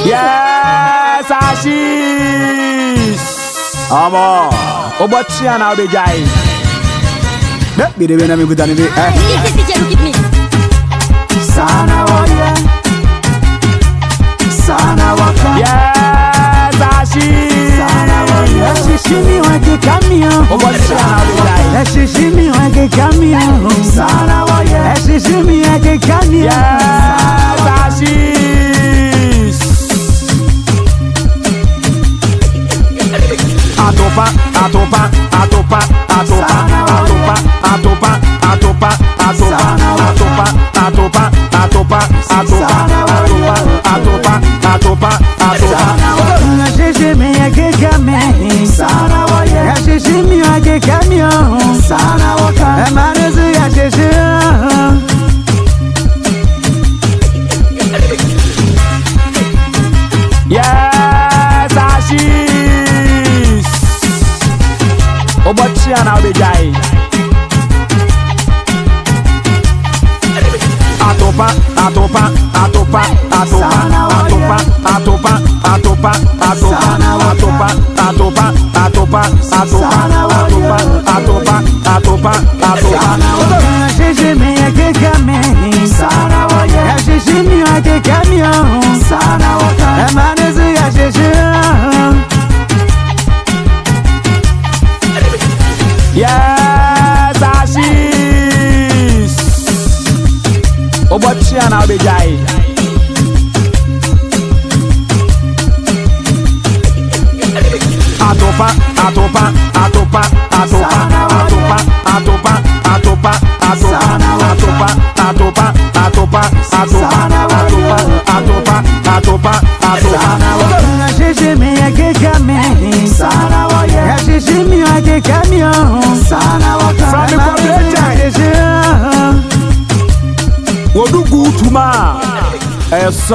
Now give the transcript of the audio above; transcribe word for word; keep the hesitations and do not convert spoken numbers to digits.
Yes, Ashes. Amo, obotia na obejai. Ne, bide bena mi kutani bi. Eh. Sana waya, sana waka. Yes, Ashes. Sana waya. Shishimi wake kamio. Obotia na obejai. Shishimi wake kamio. Sana waya. Shishimi wake kamio. Yes, Ashes. Atopa, atopa, atopa, atopa, atopa, atopa, atopa, atopa, atopa, atopa, atopa, atopa, atopa, atopa, atopa. Shishimi yake kame, sana waya. Shishimi yake kamio, sana waka. Emanuzu ya shishimi. Yes, Ashes. Obotia na obejai. Atopa, atopa, atopa, atopa, atopa, atopa, atopa, atopa, atopa, atopa, atopa, atopa, atopa, atopa, atopa. Shishimi yake kame, sana waya. Shishimi yake kamio, sana waka. Emanuzu ya shishimi. Yes, Ashes. Obotia na obejai. Atopa, atopa, atopa, atopa, atopa, atopa, atopa, atopa, atopa, atopa, atopa, atopa, atopa, atopa, atopa. Shishimi yake kame, sana waya. Shishimi yake kamio, sana waka. From the population. Wodugu tuma.